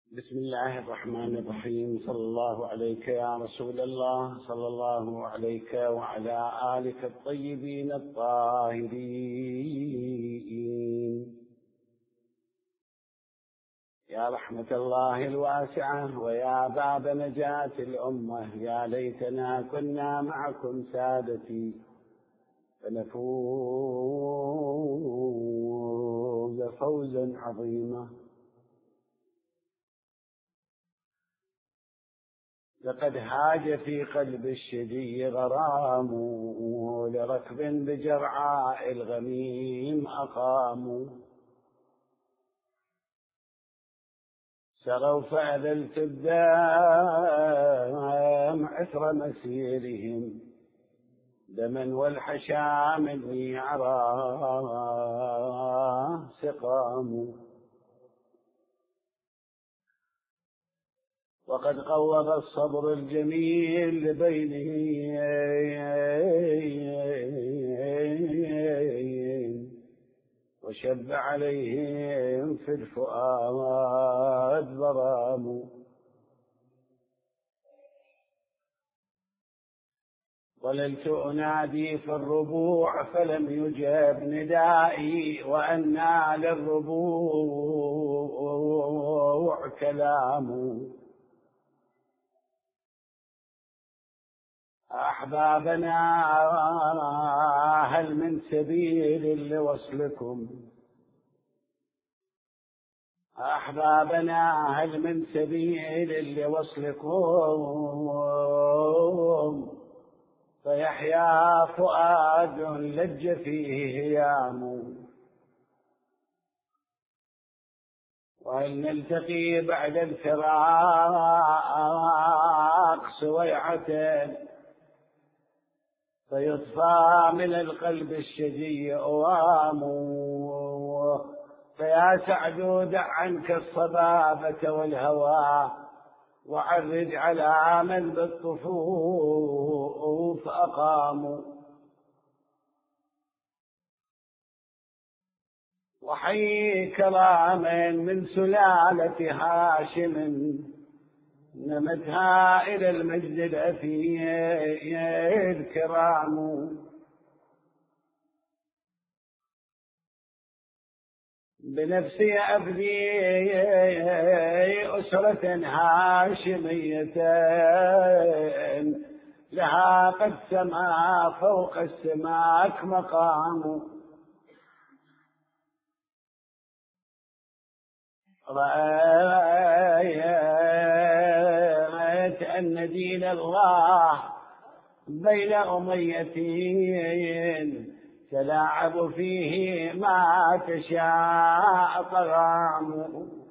بسم الله الرحمن الرحيم. صلى الله عليك يا رسول الله، صلى الله عليك وعلى آلك الطيبين الطاهرين. يا رحمة الله الواسعة ويا باب نجاة الأمة، يا ليتنا كنا معكم سادتي فنفوز فوزا عظيما. لقد هاج في قلب الشدي غرام، لركب بجرعاء الغميم أقاموا. سروا فأذلت الدم عثر مسيرهم، دما والحشا مني عراه سقام. وقد قوض الصبر الجميل لبينهم، وشب عليهم في الفؤاد ضرام. ظللت أنادي في الربوع فلم يجب ندائي، وأنى للربوع كلام. أحبابنا هل من سبيل لوصلكم؟ أحبابنا هل من سبيل لوصلكم؟ فيحيا فؤاد لج فيه هيام. وهل نلتقي بعد الفراق سويعة، فيطفى من القلب الشجي أوام. فيا سعد دع عنك الصبابة والهوى، وعرج على من بالطفوف أقاموا. وحي كرام من سلالة هاشم، نمتها إلى المجد الأثير الكرام. بنفسي أبدي أسرة هاشمية، لها قد سما فوق السماك مقام. رأيت أن دين الله بين أميتين، تلاعب فيه ما تشاء طغام.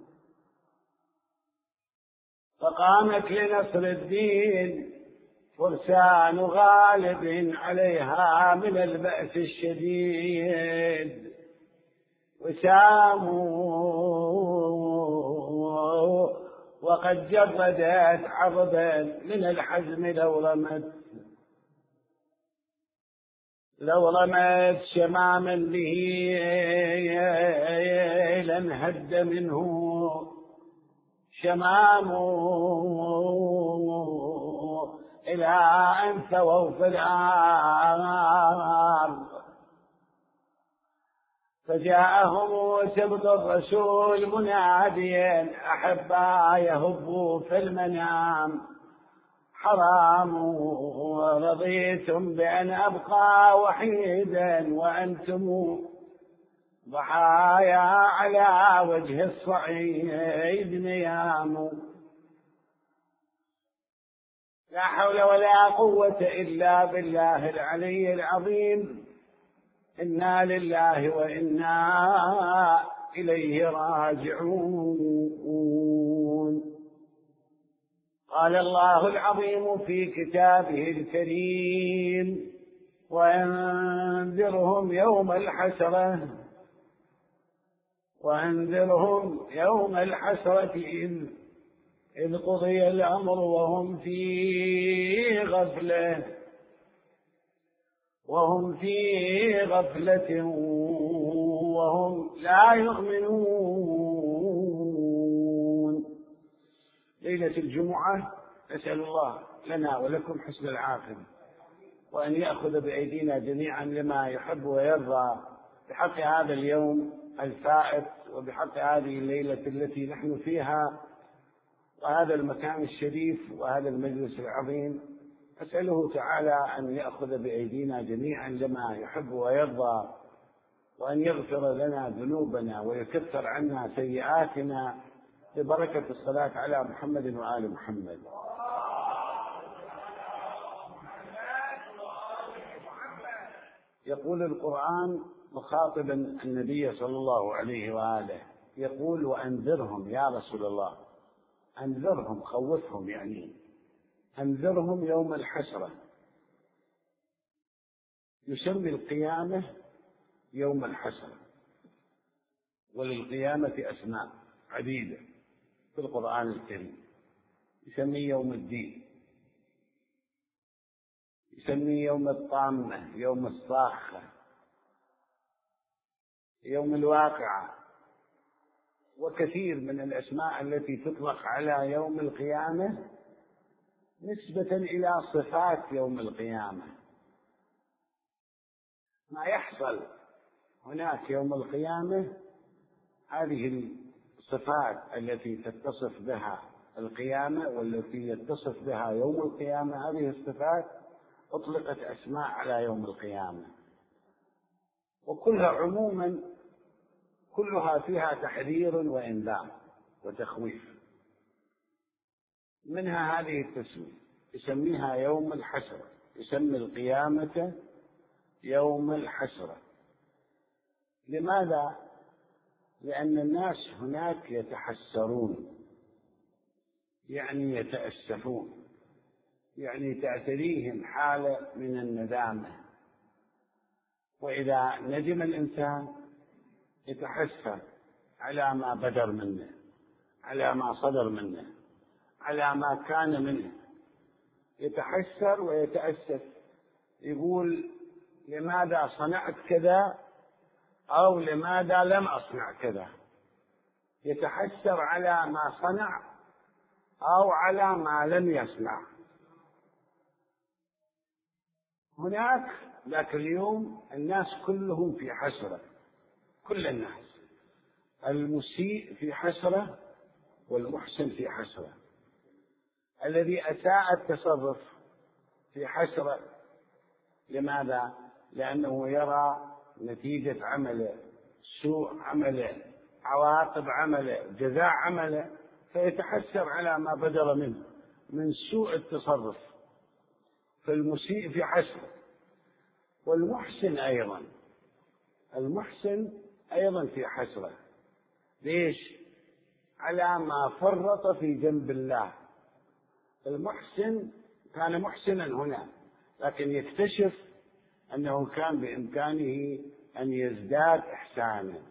فقامت لنصر الدين فرسان غالب عليها من البأس الشديد، وساموا وقد جردت عضدا من الحزم لو رمت شماما به لانهد منه شمام، إلى أن ثووا في الأرض. فجاءهم سبط الرسول مناديا أحبا يهبوا في المنام، حرام ورضيتم بأن أبقى وحيدا، وأنتم ضحايا على وجه الصعيد نيام. لا حول ولا قوة إلا بالله العلي العظيم. إنا لله وإنا إليه راجعون. قال الله العظيم في كتابه الكريم: وأنذرهم يوم الحسرة إذ قضي الأمر وهم في غفلة وهم لا يؤمنون. ليلة الجمعة نسأل الله لنا ولكم حسن العاقبة، وأن يأخذ بأيدينا جميعا لما يحب ويرضى بحق هذا اليوم الفائت، وبحق هذه الليلة التي نحن فيها، وهذا المكان الشريف وهذا المجلس العظيم. أسأله تعالى أن يأخذ بأيدينا جميعا لما يحب ويرضى، وأن يغفر لنا ذنوبنا ويكفر عنا سيئاتنا ببركة الصلاة على محمد وآل محمد. يقول القرآن مخاطبا النبي صلى الله عليه وآله، يقول: وأنذرهم يا رسول الله، أنذرهم، خوفهم، يعني أنذرهم يوم الحسرة. يسمي القيامة يوم الحسرة، وللقيامة أسماء عديدة في القرآن الكريم. يسمي يوم الدين، يسمي يوم الطامة، يوم الصاخة، يوم الواقعة، وكثير من الأسماء التي تطلق على يوم القيامة نسبة إلى صفات يوم القيامة. ما يحصل هناك يوم القيامة، هذه الصفات التي تتصف بها القيامة والتي يتصف بها يوم القيامة، هذه الصفات أطلقت أسماء على يوم القيامة، وكلها عموما كلها فيها تحذير وإنذار وتخويف. منها هذه التسمية، يسميها يوم الحسرة، يسمي القيامة يوم الحسرة. لماذا؟ لأن الناس هناك يتحسرون، يعني يتأسفون، يعني تعتريهم حالة من الندامة. وإذا ندم الإنسان يتحسر على ما بدر منه، على ما صدر منه، على ما كان منه، يتحسر ويتأسف، يقول: لماذا صنعت كذا، أو لماذا لم أصنع كذا. يتحسر على ما صنع أو على ما لم يصنع. هناك ذاك اليوم الناس كلهم في حسرة، كل الناس، المسيء في حسرة والمحسن في حسرة، الذي أساء التصرف في حسرة. لماذا؟ لأنه يرى نتيجة عمله، سوء عمله، عواقب عمله، جزاء عمله، فيتحسر على ما بدر منه من سوء التصرف. فالمسيء في حسرة. والمحسن أيضا، المحسن أيضا في حسرة. ليش؟ على ما فرط في جنب الله. المحسن كان محسنا هنا، لكن يكتشف أنه كان بإمكانه أن يزداد إحسانا.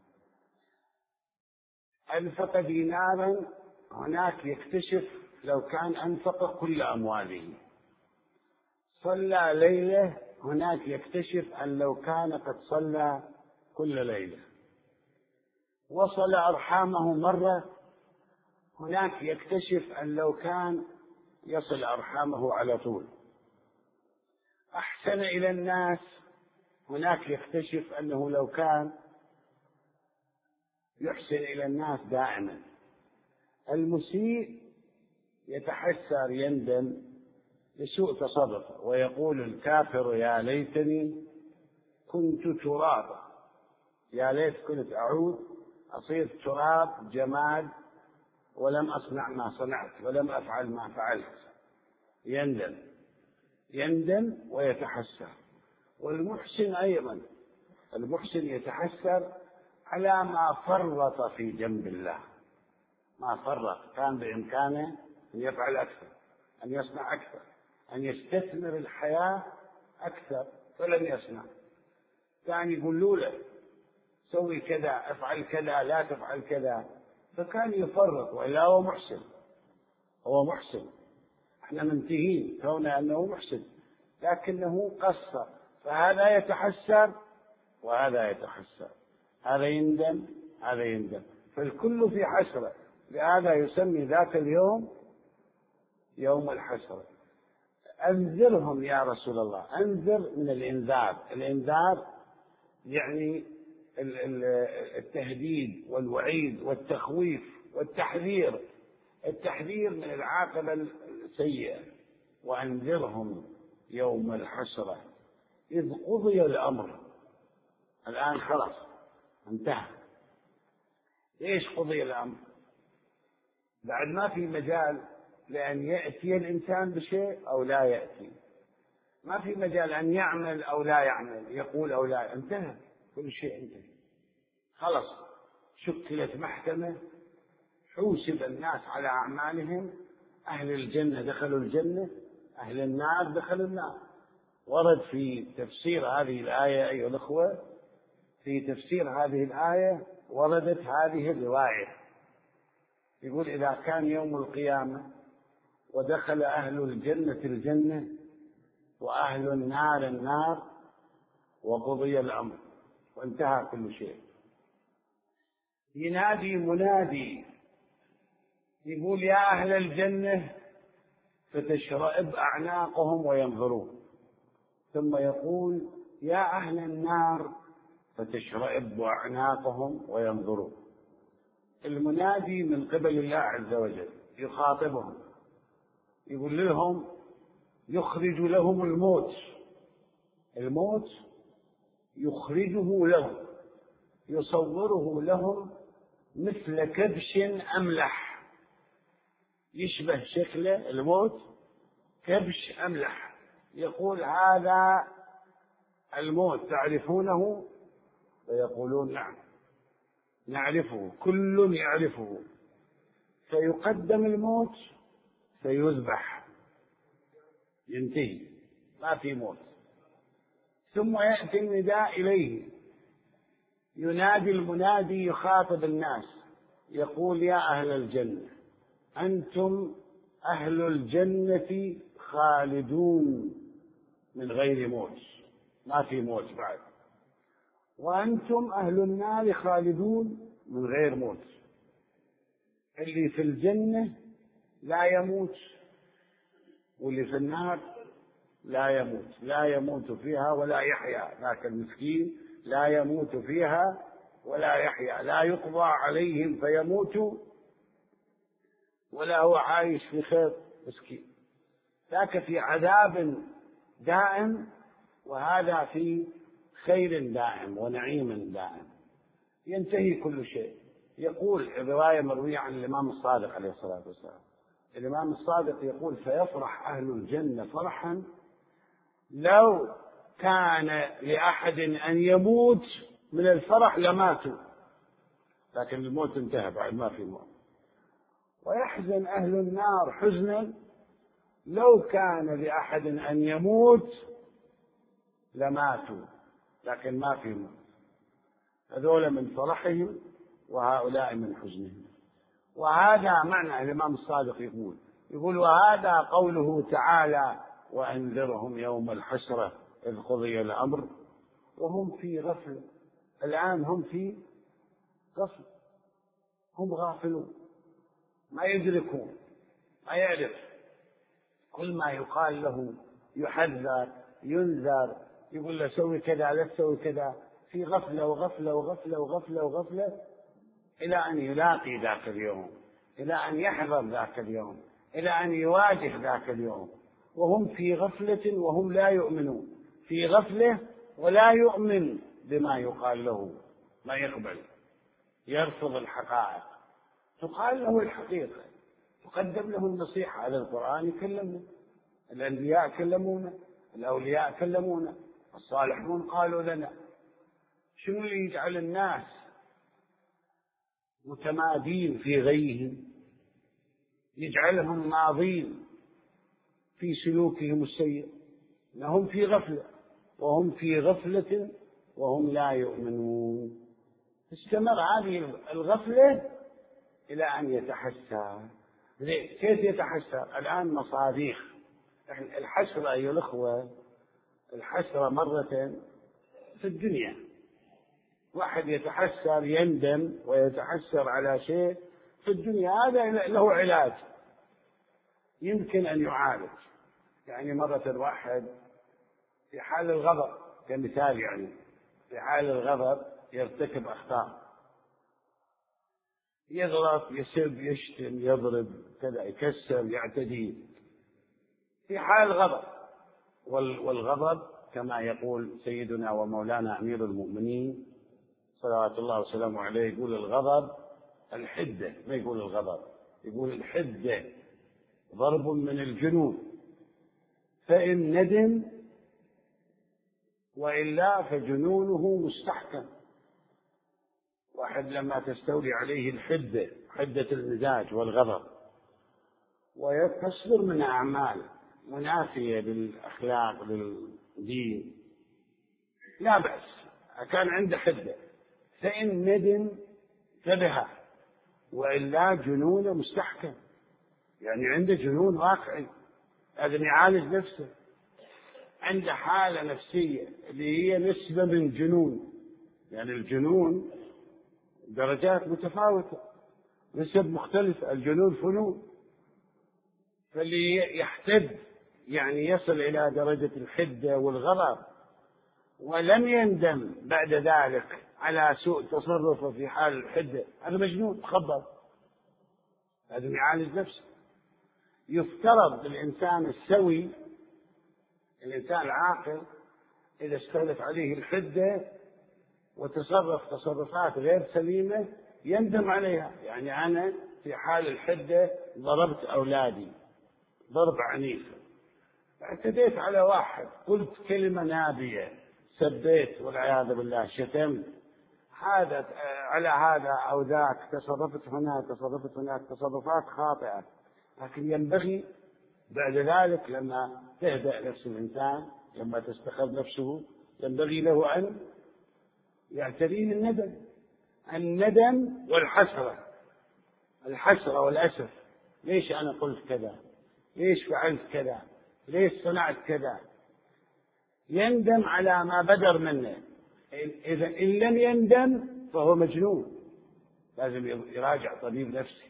أنفق دينارا، هناك يكتشف لو كان أنفق كل أمواله. صلى ليلة، هناك يكتشف أن لو كان قد صلى كل ليلة. وصل أرحامه مرة، هناك يكتشف أن لو كان يصل أرحامه على طول. أحسن إلى الناس، هناك يكتشف أنه لو كان يحسن إلى الناس دائما. المسيء يتحسر، يندم لسوء تصرفه، ويقول الكافر: يا ليتني كنت ترابا، يا ليت كنت أعود أصير تراب جماد، ولم أصنع ما صنعت، ولم أفعل ما فعلت. يندم ويتحسر. والمحسن أيضا، المحسن يتحسر على ما فرط في جنب الله. ما فرط، كان بإمكانه أن يفعل أكثر، أن يصنع أكثر، أن يستثمر الحياة أكثر، فلم يصنع. كان يقولوا له: سوي كذا، افعل كذا، لا تفعل كذا، فكان يفرط. وإلا هو محسن، هو محسن، احنا منتهين كون أنه محسن، لكنه قصر. فهذا يتحسر وهذا يتحسر، هذا يندم، هذا يندم، فالكل في حسرة. لهذا يسمي ذاك اليوم يوم الحسرة. أنذرهم يا رسول الله. أنذر من الإنذار. الإنذار يعني التهديد والوعيد والتخويف والتحذير. التحذير من العاقبة السيئة. وأنذرهم يوم الحسرة إذ قضي الأمر. الآن خلاص انتهى. ليش قضي الأمر؟ بعد ما في مجال لأن يأتي الإنسان بشيء أو لا يأتي، ما في مجال أن يعمل أو لا يعمل، يقول أو لا. انتهى كل شيء، انتهى خلاص. شكلت محكمة، حوسب الناس على أعمالهم. أهل الجنة دخلوا الجنة، أهل النار دخلوا النار. ورد في تفسير هذه الآية أيها الأخوة، في تفسير هذه الآية وردت هذه الرواية. يقول إذا كان يوم القيامة ودخل أهل الجنة الجنة وأهل النار النار وقضي الأمر وانتهى كل شيء، ينادي منادي يقول يا أهل الجنة، فتشرئب أعناقهم وينظرون. ثم يقول يا أهل النار، فتشرئب أعناقهم وينظرون. المنادي من قبل الله عز وجل يخاطبهم، يقول لهم، يخرج لهم الموت يخرجه لهم، يصوره لهم مثل كبش أملح. يشبه شكله الموت كبش أملح. يقول هذا الموت تعرفونه؟ فيقولون نعم نعرفه، كل يعرفه. فيقدم الموت فيذبح، ينتهي، ما في موت. ثم يأتي النداء إليه، ينادي المنادي يخاطب الناس، يقول يا أهل الجنة، أنتم أهل الجنة خالدون من غير موت، ما في موت بعد. وأنتم أهل النار خالدون من غير موت. اللي في الجنة لا يموت، واللي في النار لا يموت، لا يموت فيها ولا يحيا. ذاك المسكين لا يموت فيها ولا يحيا، لا يقضى عليهم فيموتوا ولا هو عايش في خير، مسكين. ذاك في عذاب دائم، وهذا في خير دائم ونعيم دائم، ينتهي كل شيء. يقول الرواية مروية عن الإمام الصادق عليه الصلاة والسلام، الإمام الصادق يقول فيفرح أهل الجنة فرحا لو كان لأحد أن يموت من الفرح لماتوا، لكن الموت انتهى بعد ما في موت. ويحزن أهل النار حزنا لو كان لأحد أن يموت لماتوا، لكن ما في موت. هذول من فرحهم وهؤلاء من حزنهم. وهذا معنى الإمام الصادق يقول وهذا قوله تعالى وأنذرهم يوم الحسرة إذ قضي الأمر وهم في غفلة. الآن هم في غفلة، هم غافلون، ما يدركون، ما يعرف. كل ما يقال له يحذر ينذر، يقول له سوي كذا لا تسوي كذا، في غفلة وغفلة وغفلة وغفلة وغفلة، إلى أن يلاقي ذاك اليوم، إلى أن يحضر ذاك اليوم، إلى أن يواجه ذاك اليوم، وهم في غفلة وهم لا يؤمنون، في غفلة ولا يؤمن بما يقال له، ما يقبل، يرفض الحقائق. تقال له الحقيقة، تقدم له النصيحة. على القرآن يكلمنا، الأنبياء كلمونا، الأولياء كلمونا، الصالحون قالوا لنا. شنو اللي يجعل الناس متمادين في غيهم، يجعلهم ماضين في سلوكهم السيء؟ انهم في غفلة، وهم في غفلة وهم لا يؤمنون. استمر هذه الغفلة إلى أن يتحسر. كيف يتحسر؟ الآن مصاديق الحسرة أيها الأخوة، الحسرة مرة في الدنيا، واحد يتحسر يندم ويتحسر على شيء في الدنيا، هذا له علاج. يمكن أن يعالج. يعني مرة واحد في حال الغضب كمثال، يعني في حال الغضب يرتكب أخطاء، يغلط، يسب، يشتم، يضرب، كذا، يكسر، يعتدي في حال الغضب. والغضب كما يقول سيدنا ومولانا أمير المؤمنين صلوات الله وسلامه عليه، يقول الغضب الحدة، ما يقول الغضب، يقول الحدة ضرب من الجنون، فإن ندم وإلا فجنونه مستحكم. واحد لما تستولي عليه الحدة، حدة المزاج والغضب، ويصدر من أعمال منافية للأخلاق للدين، لا بأس، كان عنده حدة، فإن ندم فبها وإلا جنونه مستحكم، يعني عنده جنون واقعي، لازم يعالج نفسه، عنده حالة نفسية اللي هي نسبة من جنون. يعني الجنون درجات متفاوتة، نسب مختلفة، الجنون فنون. فاللي يحتد يعني يصل إلى درجة الحدة والغضب ولم يندم بعد ذلك على سوء تصرفه في حال الحدة، هذا مجنون مخبط، لازم يعالج نفسه. يفترض بالإنسان السوي، الإنسان العاقل، إذا استولت عليه الحدة وتصرف تصرفات غير سليمة يندم عليها. يعني أنا في حال الحدة ضربت أولادي ضرب عنيف، اعتديت على واحد، قلت كلمة نابية، سبيت والعياذ بالله، شتمت، هذا على هذا أو ذاك، تصرفت هنا تصرفت هناك، تصرفات خاطئة. لكن ينبغي بعد ذلك لما تهدأ نفس الإنسان، لما تستقر نفسه، ينبغي له أن يعتريه الندم والحسرة، الحسرة والأسف، ليش أنا قلت كذا، ليش فعلت كذا، ليش صنعت كذا، يندم على ما بدر منه. إذا إن لم يندم فهو مجنون، لازم يراجع طبيب نفسي،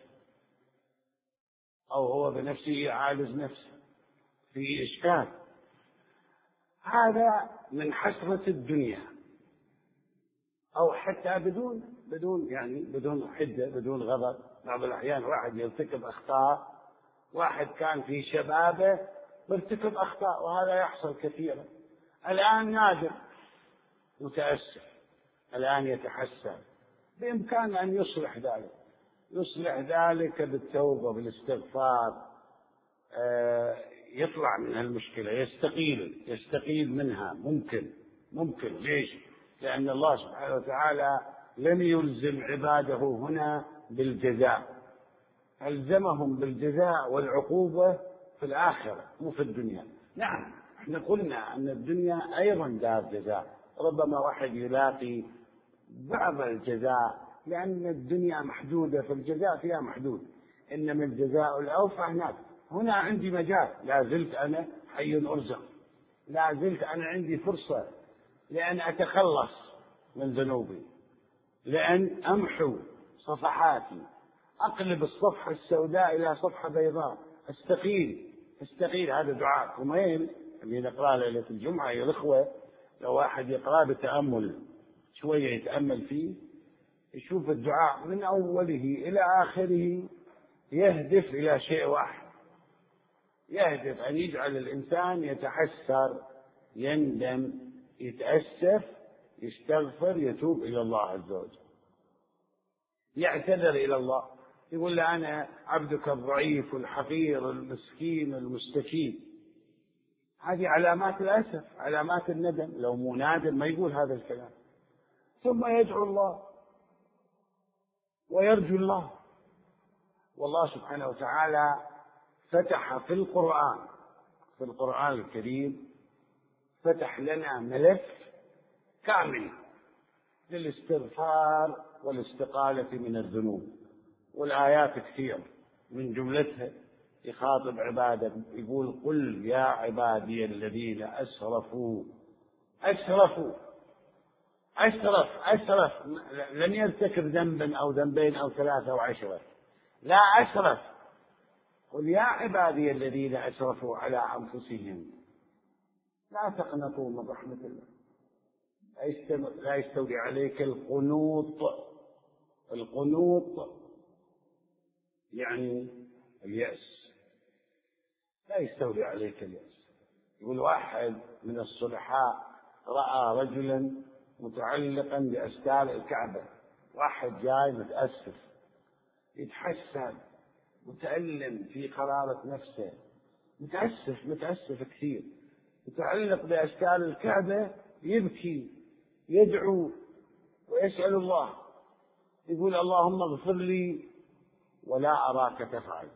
أو هو بنفسه يعالج نفسه، في إشكال. هذا من حسرة الدنيا، أو حتى بدون حدة، بدون غضب. بعض الأحيان واحد يرتكب أخطاء، واحد كان في شبابه يرتكب أخطاء، وهذا يحصل كثيرا، الآن نادم متأسف، الآن يتحسن، بإمكانه أن يصلح ذلك بالتوبة بالاستغفار، يطلع من المشكلة، يستقيل منها. ممكن. ليش؟ لأن الله سبحانه وتعالى لم يلزم عباده هنا بالجزاء، ألزمهم بالجزاء والعقوبة في الآخرة مو في الدنيا. نعم، احنا قلنا أن الدنيا أيضا دار جزاء، ربما واحد يلاقي بعض الجزاء، لأن الدنيا محدودة، فالجزاء فيها محدود، إنما الجزاء الأوفى هناك. هنا عندي مجال، لا زلت أنا حي أرزق، لا زلت أنا عندي فرصة لأن أتخلص من ذنوبي، لأن أمحو صفحاتي، أقلب الصفحة السوداء إلى صفحة بيضاء، استقيل. هذا دعاء كميل اللي نقرأ ليلة الجمعة يا الإخوة، لو واحد يقرأ بتأمل شوية، يتأمل فيه، يشوف الدعاء من أوله إلى آخره يهدف إلى شيء واحد، يهدف أن يجعل الإنسان يتحسر، يندم، يتأسف، يستغفر، يتوب إلى الله عز وجل، يعتذر إلى الله، يقول له أنا عبدك الضعيف الحقير المسكين المستكين. هذه علامات الأسف، علامات الندم. لو مو نادم ما يقول هذا الكلام. ثم يدعو الله ويرجو الله. والله سبحانه وتعالى فتح في القرآن الكريم، فتح لنا ملف كامل للاستغفار والاستقالة من الذنوب، والآيات كثير، من جملتها يخاطب عباده، يقول قل يا عبادي الذين أسرف، لم يرتكب ذنبا أو ذنبين أو 3 أو 10، لا، أسرف، قل يا عبادي الذين أسرفوا على أنفسهم لا تقنطوا من رحمة الله. لا يستولي عليك القنوط. القنوط يعني اليأس، لا يستولي عليك اليأس. يقول واحد من الصلحاء رأى رجلا متعلقا بأستار الكعبة، واحد جاي متأسف يتحسن متألم في قرارة نفسه، متأسف كثير، متعلق بأستار الكعبة، يبكي يدعو ويسأل الله، يقول اللهم اغفر لي ولا أراك تفعل.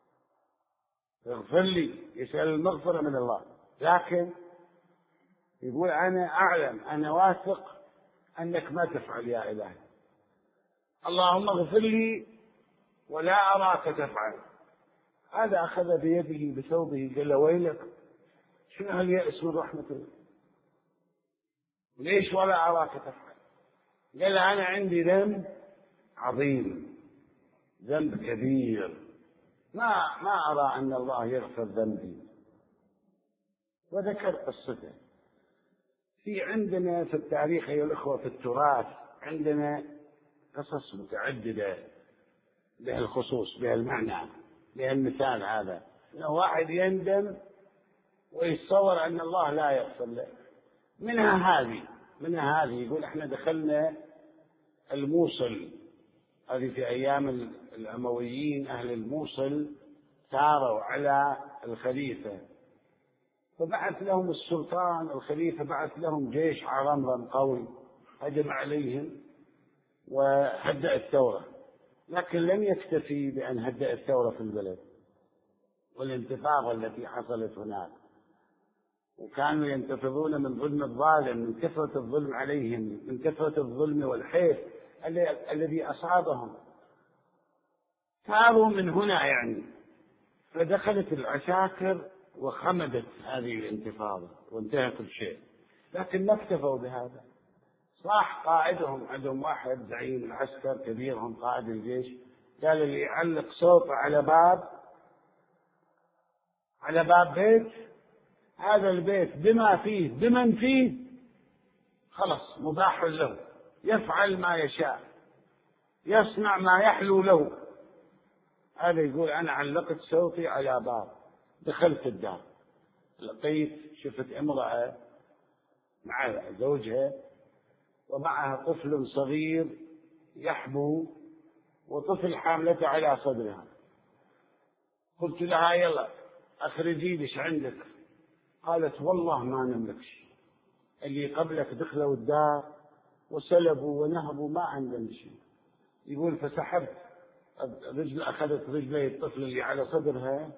اغفر لي، يسأل المغفرة من الله، لكن يقول أنا أعلم، أنا واثق أنك ما تفعل يا إلهي. اللهم اغفر لي ولا أراك تفعل. هذا أخذ بيده بثوبه قال له ويلك، شنو هاليأس من رحمة الله؟ ليش ولا أراك تفعل؟ قال له أنا عندي ذنب عظيم، ذنب كبير، ما أرى أن الله يغفر ذنبي. وذكر قصته. في عندنا في التاريخ أيها الأخوة في التراث عندنا قصص متعددة بهالخصوص، بهالمعنى، بهالمثال هذا، أنه واحد يندم ويتصور أن الله لا يغفر له. منها هذه يقول احنا دخلنا الموصل، هذه في أيام الأمويين، أهل الموصل ثاروا على الخليفة، فبعث لهم السلطان الخليفة، بعث لهم جيش عرمرم قوي هجم عليهم وهدأ الثورة، لكن لم يكتفي بأن هدأ الثورة في البلد والانتفاضة التي حصلت هناك، وكانوا ينتفضون من ظلم الظالم، من كثرة الظلم عليهم، من كثرة الظلم والحيف الذي أصابهم، ثاروا من هنا يعني. فدخلت العساكر وخمدت هذه الانتفاضة وانتهى كل شيء، لكن ما اكتفوا بهذا. صاح قائدهم، عندهم واحد زعيم العسكر كبيرهم قائد الجيش، قال اللي يعلق صوته على باب بيت، هذا البيت بما فيه بمن فيه خلص مباح له، يفعل ما يشاء، يصنع ما يحلو له. هذا يقول أنا علقت صوتي على باب، دخلت الدار، لقيت شفت امرأة مع زوجها ومعها طفل صغير يحبو، وطفل حاملته على صدرها. قلت لها يلا أخرجي ليش عندك؟ قالت والله ما نملك شيء، اللي قبلك دخلوا الدار وسلبوا ونهبوا، ما عندنا شيء. يقول فسحبت أخذت رجلي الطفل اللي على صدرها،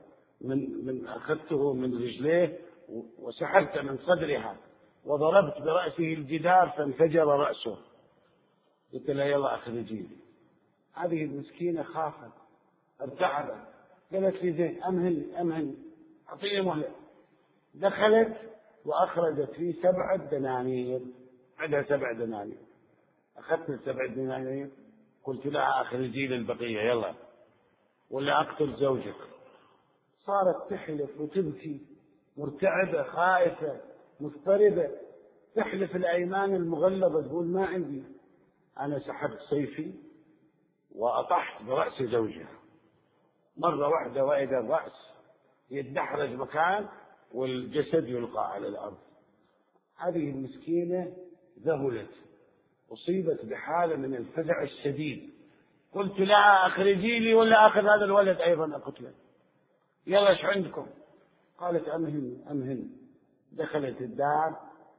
أخذته من رجليه وسحبت من صدرها وضربت برأسه الجدار فانفجر رأسه. قلت لها يلا أخرجي لي. هذه المسكينة خافت ارتعبت، قالت لي زين أمهل أعطيني مهلة. دخلت وأخرجت لي 7 دنانير، عندها 7 دنانير. أخذت 7 دنانير، قلت لها أخرجي لي البقية يلا ولا أقتل زوجك. صارت تحلف وتبكي مرتعبة خائفة مضطربة، تحلف الأيمان المغلظة، تقول ما عندي. أنا سحبت سيفي وأطحت برأس زوجها مرة واحدة، وإذا الرأس يتدحرج مكان والجسد يلقى على الأرض. هذه المسكينة ذهلت، أصيبت بحالة من الفزع الشديد. قلت لها أخرجي لي ولا أخذ هذا الولد أيضا أقتله، يلا إيش عندكم؟ قالت أمهل. دخلت الدار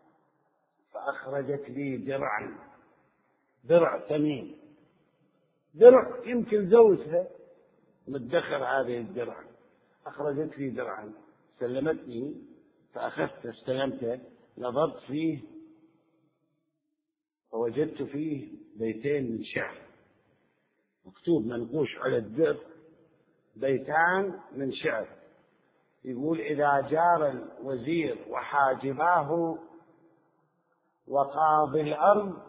فأخرجت لي درع ثمين، درع يمكن زوجها مدخر هذه الدرع. أخرجت لي درعا سلمتني، فأخذت استلمته، نظرت فيه فوجدت فيه بيتين من شعر، مكتوب منقوش على الدرع بيتان من شعر، يقول إذا جار الوزير وحاجباه وقاضي الأرض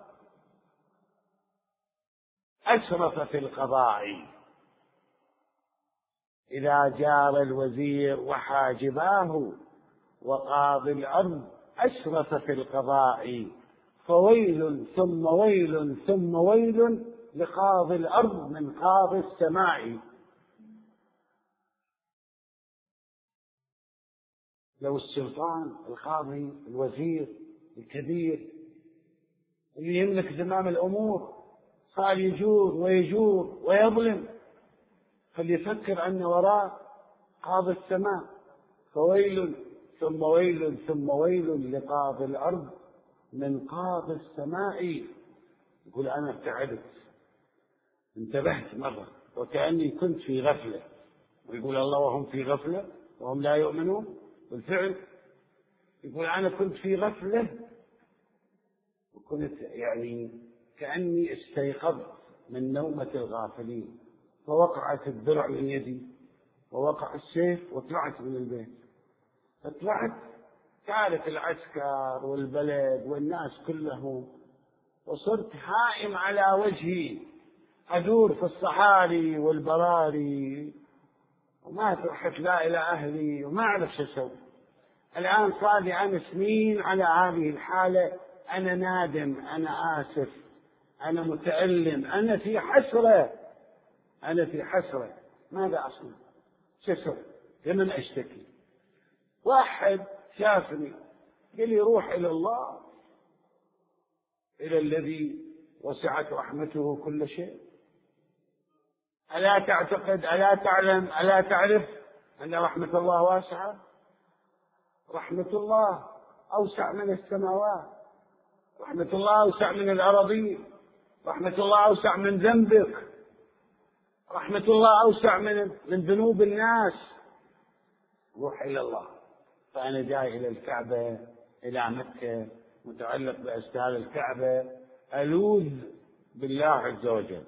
أسرف في القضاء، إذا جار الوزير وحاجباه وقاضي الأرض أشرف في القضاء، فويل ثم ويل ثم ويل لقاضي الأرض من قاضي السماء. لو السلطان القاضي الوزير الكبير اللي يملك زمام الأمور صار يجور ويجور ويظلم، فليفكر أن وراء قاضي السماء، فويل ثم ويل ثم ويل لقاضي الأرض من قاضي السماء. يقول أنا ابتعدت، انتبهت مرة وكأني كنت في غفلة، ويقول الله وهم في غفلة وهم لا يؤمنون. بالفعل يقول أنا كنت في غفلة وكنت يعني كأني استيقظت من نومة الغافلين، فوقعت الدرع من يدي ووقع السيف وطلعت من البيت. فطلعت كانت العسكر والبلد والناس كلهم، وصرت هائم على وجهي أدور في الصحاري والبراري وما رحت لا إلى أهلي وما أعرف شو أسوي. الآن صار لي أنا سنين على هذه الحالة، أنا نادم، أنا آسف، أنا متألم، أنا في حسرة، أنا في حسرة. ماذا أصنع؟ شو أسوي؟ لمن أشتكي؟ واحد شافني قال لي روح إلى الله، إلى الذي وسعت رحمته كل شيء. ألا تعتقد، ألا تعلم، ألا تعرف أن رحمة الله واسعة؟ رحمة الله أوسع من السماوات، رحمة الله أوسع من الأراضين، رحمة الله أوسع من ذنبك، رحمة الله أوسع من ذنوب الناس. روح إلى الله. فأنا جاي إلى الكعبة، إلى مكة، متعلق بأستار الكعبة، ألوذ بالله عز وجل.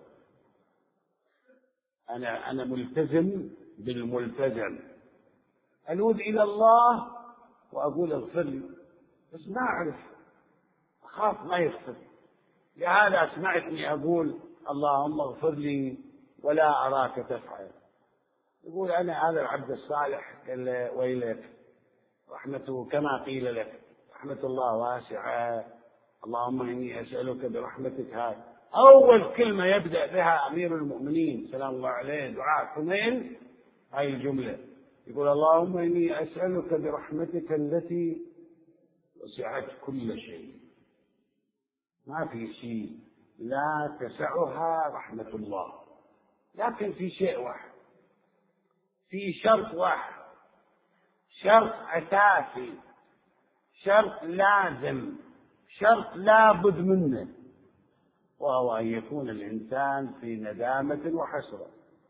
أنا ملتزم بالملتزم، ألوذ إلى الله وأقول اغفر لي، بس ما أعرف، أخاف ما يغفر. لهذا سمعتني أقول اللهم اغفر لي ولا أراك تفعل. يقول أنا هذا العبد الصالح، قال له ويلك، رحمته كما قيل لك، رحمة الله واسعة، اللهم إني أسألك برحمتك. هذه أول كلمة يبدأ بها أمير المؤمنين سلام الله عليه دعاء حنين، هاي الجملة، يقول اللهم إني أسألك برحمتك التي وسعت كل شيء. ما في شيء لا تسعها رحمة الله، لكن في شيء واحد، في شرط واحد، شرط أساسي، شرط لازم، شرط لا بد منه، وهو أن يكون الإنسان في ندامة وحسرة.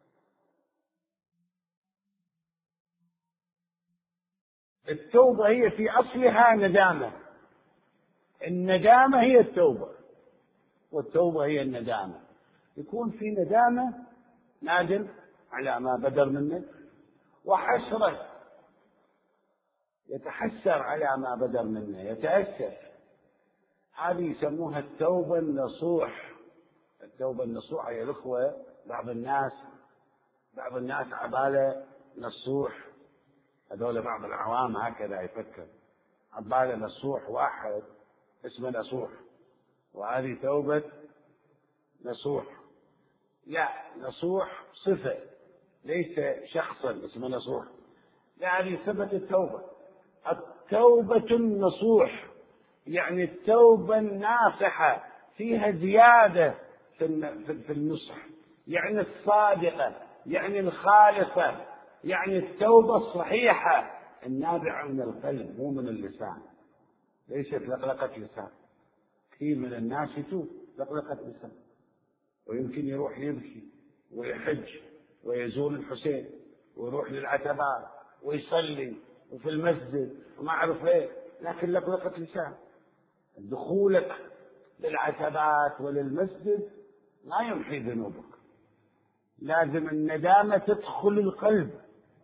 التوبة هي في أصلها ندامة، الندامة هي التوبة، والتوبة هي الندامة. يكون في ندامة، نادم على ما بدر منه، وحسرة، يتحسر على ما بدر منه، يتأسف. هذه يسموها التوبة النصوح. التوبة النصوح يا الأخوة، بعض الناس عبالة نصوح، هذول بعض العوام هكذا يفكر، عبالة نصوح واحد اسمه نصوح، وهذه توبة نصوح. لا، نصوح صفة ليس شخصا اسمه نصوح، لا، هذه صفة التوبة. التوبة النصوح يعني التوبة الناصحة، فيها زيادة في النصح، يعني الصادقة، يعني الخالصة، يعني التوبة الصحيحة النابعة من القلب مو من اللسان، ليست لقلقة لسان. كثير من الناس يتوب لقلقة لسان، ويمكن يروح يبكي ويحج ويزور الحسين ويروح للعتبات ويصلي وفي المسجد وما أعرف ايه، لكن لقلقة لسان. دخولك للعتبات وللمسجد لا يمحي ذنوبك، لازم الندامة تدخل القلب.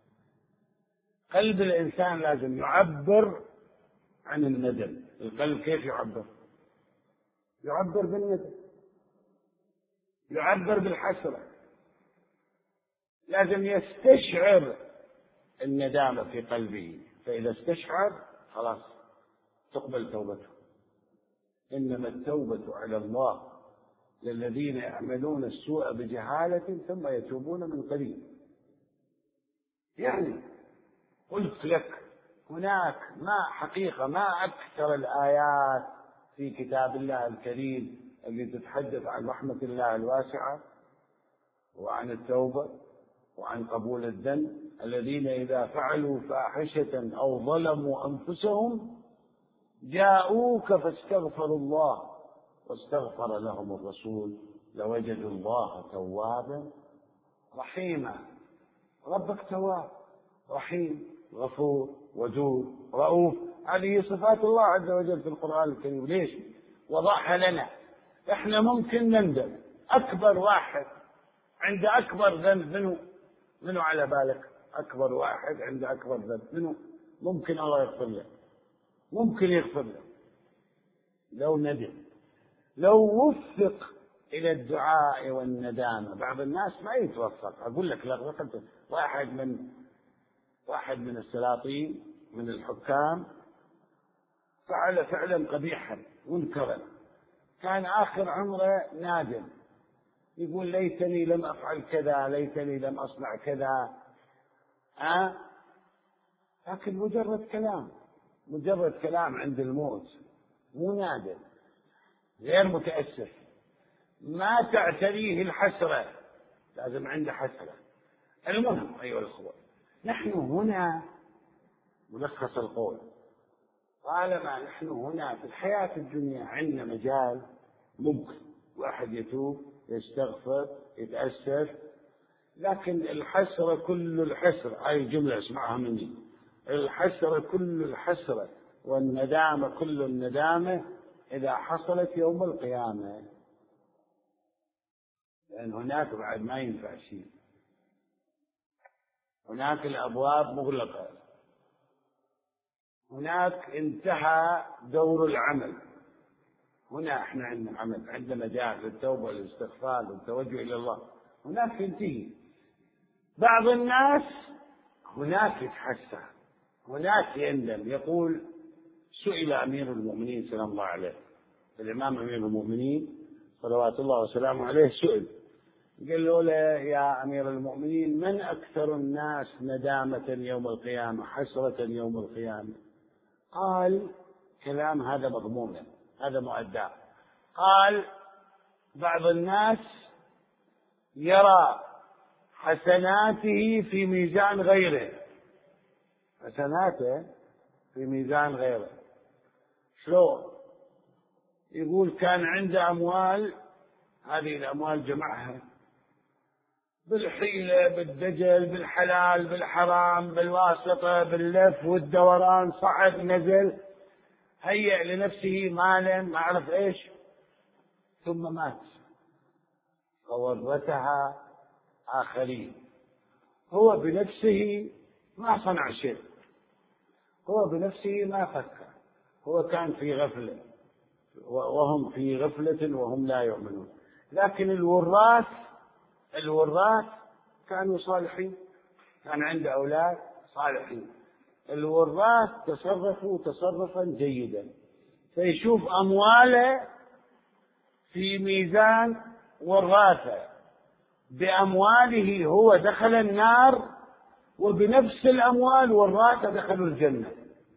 قلب الإنسان لازم يعبر عن الندم. القلب كيف يعبر؟ يعبر بالندم، يعبر بالحسرة، لازم يستشعر الندامة في قلبه، فإذا استشعر خلاص تقبل توبته. إنما التوبة على الله للذين يعملون السوء بجهالة ثم يتوبون من قريب. يعني قلت لك هناك ما أكثر الآيات في كتاب الله الكريم اللي تتحدث عن رحمة الله الواسعة وعن التوبة وعن قبول الذنب. الذين إذا فعلوا فاحشة أو ظلموا أنفسهم جاءوك فاستغفروا الله واستغفر لهم الرسول لوجدوا الله توابا رحيما. ربك تواب رحيم غفور ودود رؤوف، هذه صفات الله عز وجل في القرآن الكريم. ليش؟ وضعها لنا. احنا ممكن نندم. أكبر واحد عند أكبر ذنب منه على بالك؟ أكبر واحد عند أكبر ذنب منه ممكن الله يغفر له، ممكن يغفر له لو ندم، لو وفق إلى الدعاء والندامة. بعض الناس ما يتوفق. أقول لك لقد واحد من السلاطين من الحكام فعل فعلا قبيحا منكرا، كان آخر عمره نادم، يقول ليتني لم أفعل كذا، ليتني لم أصنع كذا. لكن مجرد كلام عند الموت، مو نادم، غير متأسف، ما تعتريه الحسرة، لازم عنده حسرة. المهم أيها الأخوة، نحن هنا ملخص القول، طالما نحن هنا في الحياة الدنيا عندنا مجال ممكن واحد يتوب يستغفر يتأسف، لكن الحسرة كل الحسرة، هاي جملة اسمعها مني، الحسرة كل الحسرة والندامة كل الندامة إذا حصلت يوم القيامة، لأن هناك بعد ما ينفع شيء، هناك الأبواب مغلقة، هناك انتهى دور العمل. هنا احنا عندنا عمل، عندنا مجال للتوبة والاستغفار والتوجه إلى الله، هناك ينتهي. بعض الناس هناك يتحسر، هناك يندم. يقول سئل أمير المؤمنين سلام الله عليه، الإمام أمير المؤمنين صلوات الله وسلامه عليه سئل، قال له يا أمير المؤمنين من أكثر الناس ندامة يوم القيامة، حسرة يوم القيامة؟ قال كلام هذا مضمون، هذا مؤدى. قال بعض الناس يرى حسناته في ميزان غيره، حسناته في ميزان غيره. شلون؟ يقول كان عنده أموال، هذه الأموال جمعها بالحيلة بالدجل بالحلال بالحرام بالواسطة باللف والدوران، صعد نزل، هيأ لنفسه مالا ما أعرف إيش، ثم مات فورثها آخرين. هو بنفسه ما صنع شيء، هو بنفسه ما فكر، هو كان في غفلة وهم في غفلة وهم لا يؤمنون. لكن الوراث كانوا صالحين، كان عنده أولاد صالحين، الوراث تصرفوا تصرفا جيدا، فيشوف أمواله في ميزان وراثه، بأمواله هو دخل النار وبنفس الأموال وراثه دخلوا الجنة،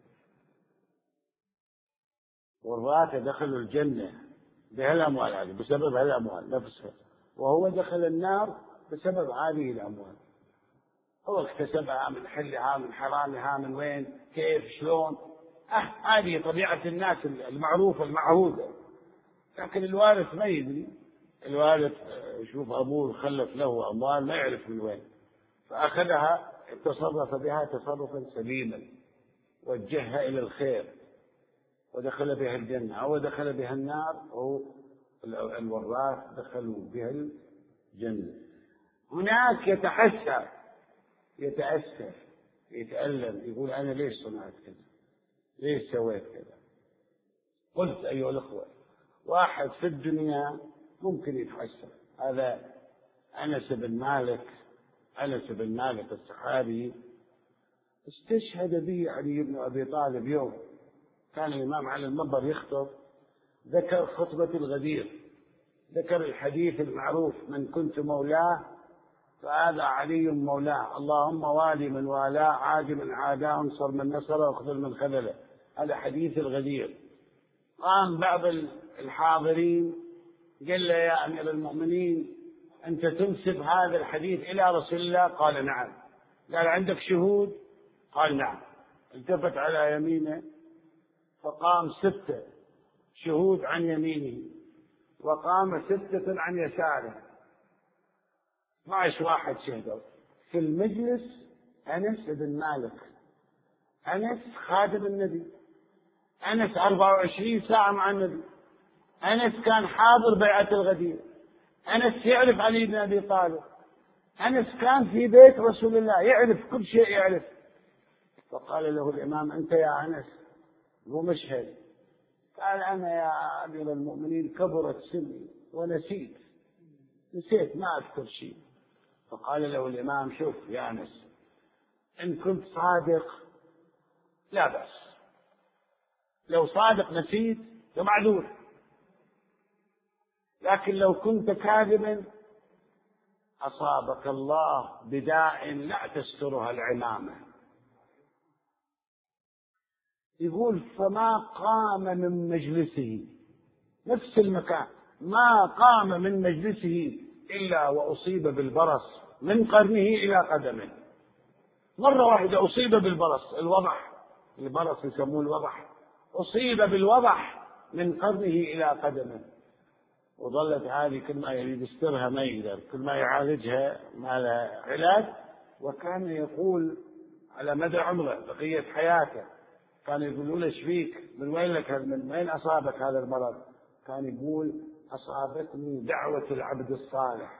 وراثه دخلوا الجنة بهالأموال هذه، بسبب هالأموال نفسها، وهو دخل النار بسبب هذه الأموال. هو اكتسبها من حلها من حرامها من وين كيف شلون، هذه طبيعة الناس المعروفة المعهودة. لكن الوارث ما يدري، الوارث يشوف أبوه خلف له أموال ما يعرف من وين، فأخذها تصرف بها تصرفا سليما، وجهها إلى الخير ودخل بها الجنة، أو دخل بها النار، أو الوراث دخلوا بها الجنة. هناك يتحسر يتأسف يتألم، يقول أنا ليش صنعت كذا، ليش سويت كذا. قلت أيها الأخوة، واحد في الدنيا ممكن يتحسر، هذا أنس بن مالك أنس بن مالك الصحابي استشهد به علي بن أبي طالب يوم كان الإمام على المنبر يخطب، ذكر خطبة الغدير، ذكر الحديث المعروف: من كنت مولاه فهذا علي مولاه، اللهم والي من والاه، عاد من عاداه، انصر من نصره، واخذل من خذله. هذا حديث الغدير. قام بعض الحاضرين قال له: يا أمير المؤمنين، أنت تنسب هذا الحديث إلى رسول الله؟ قال: نعم. قال: عندك شهود؟ قال: نعم. التفت على يمينه فقام 6 شهود عن يمينه، وقام 6 عن يساره، 12 واحد شهدوا في المجلس. أنس بن مالك، أنس خادم النبي، أنس 24 ساعة مع النبي، أنس كان حاضر بيعة الغدير، أنس يعرف علي بن أبي طالب، أنس كان في بيت رسول الله، يعرف كل شيء يعرف. فقال له الإمام: أنت يا أنس هو مشهد. قال: أنا يا أمير المؤمنين كبرت سني ونسيت ما أذكر شيء. فقال له الإمام: شوف يا أنس، إن كنت صادق لا بأس، لو صادق نسيت فمعذور، لكن لو كنت كاذبا أصابك الله بداء لا تسترها العمامة. يقول: فما قام من مجلسه، نفس المكان، ما قام من مجلسه إلا وأصيب بالبرص من قرنه إلى قدمه. مرة واحدة أصيب بالبرص، الوضح، البرص يسموه الوضح، أصيب بالوضح من قرنه إلى قدمه. وظلت هذه كل ما يريد يسترها ما يقدر، كل ما يعالجها ما لها علاج. وكان يقول على مدى عمره بقية حياته، كان يقولوا له: ايش فيك؟ من وين لك؟ من وين أصابك هذا المرض؟ كان يقول: أصابتني دعوة العبد الصالح،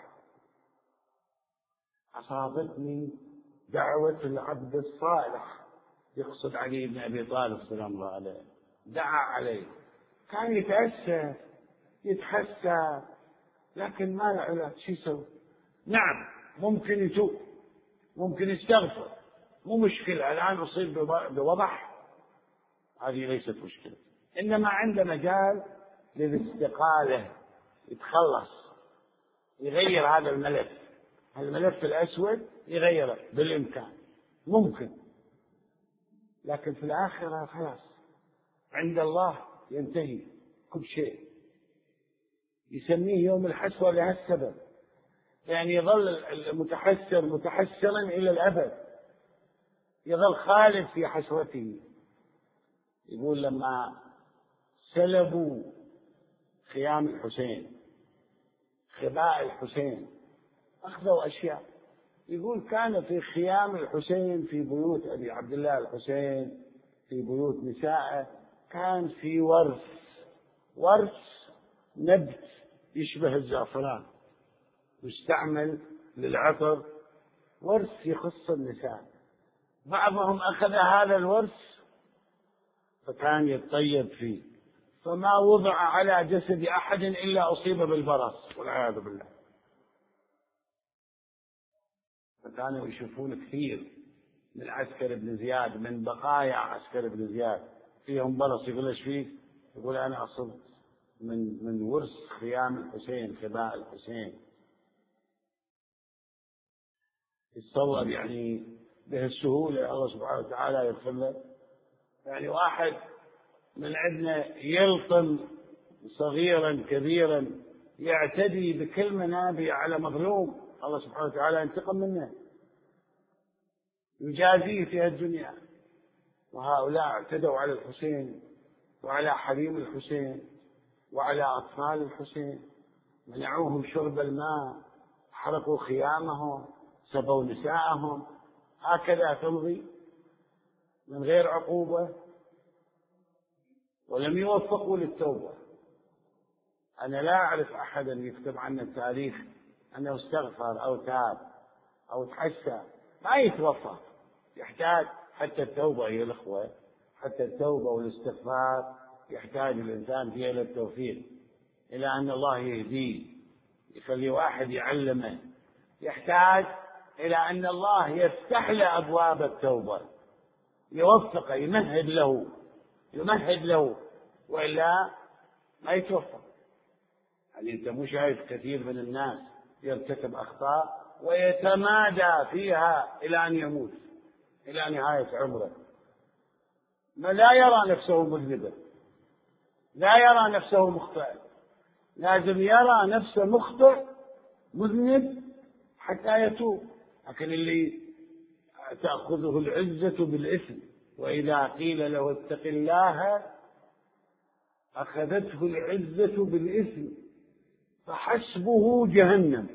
أصابتني دعوة العبد الصالح. يقصد علي بن أبي طالب سلام الله عليه، دعا عليه، كان يتأسف يتحسى، لكن ما له علاج. شو يسوي؟ نعم ممكن يتوب، ممكن يستغفر، مو مشكلة، الآن أصيب بوضح، هذه ليست مشكلة، إنما عنده مجال للاستقالة، يتخلص، يغير هذا الملف، الملف الأسود يغيره بالإمكان، ممكن. لكن في الآخرة خلاص عند الله ينتهي كل شيء، يسميه يوم الحسرة لهالسبب، يعني يظل المتحسر متحسرا إلى الأبد، يظل خالد في حسرته. يقول: لما سلبوا خيام الحسين، خباء الحسين، أخذوا أشياء. يقول: كان في خيام الحسين في بيوت أبي عبد الله الحسين، في بيوت نسائه، كان في ورث نبت يشبه الزعفران، يستعمل للعطر، ورث يخص النساء. بعضهم أخذ هذا الورث فكان يتطيب فيه، فما وضع على جسد أحد إلا أصيب بالبرص والعياذ بالله. فكانوا يشوفون كثير من عسكر بن زياد، من بقايا عسكر بن زياد فيهم برص. يقول: ايش فيك؟ يقول: أنا أصبت من ورث خيام الحسين، خباء الحسين. يتصور يعني بهالسهولة الله سبحانه وتعالى يغفر له؟ يعني واحد من عندنا يلطم صغيرا كبيرا، يعتدي بكل منابه على مظلوم، الله سبحانه وتعالى ينتقم منه، يجازيه في الدنيا. وهؤلاء اعتدوا على الحسين وعلى حريم الحسين وعلى أطفال الحسين، منعوهم شرب الماء، حرقوا خيامهم، سبوا نساءهم. هكذا تمضي من غير عقوبة، ولم يوفقوا للتوبة. أنا لا أعرف أحدا يكتب عنه التاريخ أنه استغفر أو تاب أو تحسى، ما يتوفق. يحتاج حتى التوبة أيها الأخوة، حتى التوبة والاستغفار يحتاج الإنسان فيها إلى التوفيق، إلى أن الله يهديه، يخلي واحد يعلمه، يحتاج إلى أن الله يفتح له أبواب التوبة، يوفقه، يمهد له، وإلا ما يتوفق. يعني أنت مو شايف كثير من الناس يرتكب أخطاء ويتمادى فيها إلى أن يموت، إلى نهاية عمره، ما لا يرى نفسه مذنبا، لا يرى نفسه مخطئا، لازم يرى نفسه مخطئ مذنب حتى يتوب. لكن اللي تأخذه العزة بالإثم، وإذا قيل له اتق الله أخذته العزة بالإثم فحسبه جهنم.